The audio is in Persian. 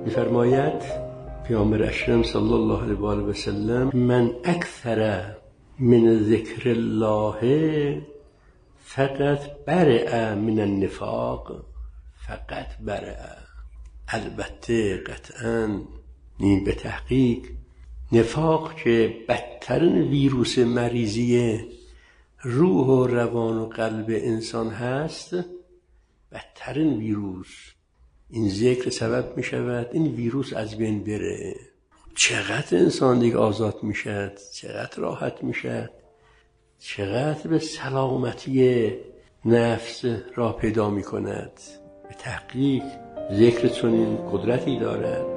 می‌فرماید پیامبر اکرم صلی الله علیه و آله و سلم من اکثر من ذکر الله فقط برئ من النفاق، فقط برئ. البته قطعاً این به تحقیق نفاق که بدترین ویروس مریضی روح و روان و قلب انسان هست، بدترین ویروس، این ذکر سبب می شود این ویروس از بین بره. چقدر انسان دیگه آزاد می شد، چقدر راحت می شد، چقدر به سلامتی نفس راه پیدا می کند. به تحقیق ذکر چنین قدرتی دارد.